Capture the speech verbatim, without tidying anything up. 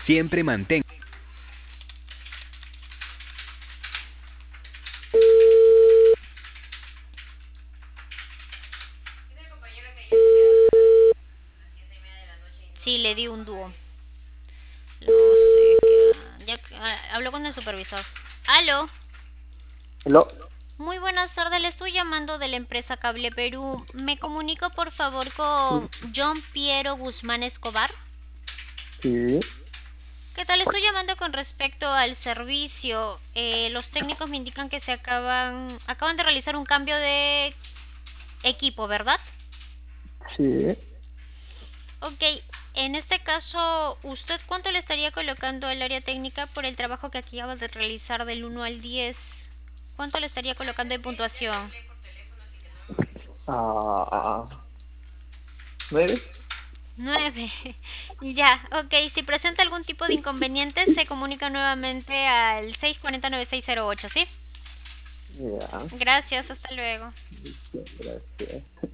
Siempre mantén. Sí, le di un dúo. No sé qué. Ya ah, habló con el supervisor. Aló. ¿Aló? Muy buenas tardes, le estoy llamando de la empresa Cable Perú. ¿Me comunico por favor con Sí, John Piero Guzmán Escobar? sí. ¿Qué tal? Estoy llamando con respecto al servicio. Eh, los técnicos me indican que se acaban, acaban de realizar un cambio de equipo, ¿verdad? Sí. Ok, en este caso, ¿usted cuánto le estaría colocando al área técnica por el trabajo que acaba de realizar del uno al diez? ¿Cuánto le estaría colocando de puntuación? Ah, ¿nueve? Nueve. Ya, ok. Si presenta algún tipo de inconveniente, se comunica nuevamente al seis cuatro cero nueve seis cero ocho, ¿sí? Ya. Gracias, hasta luego. Listo, gracias.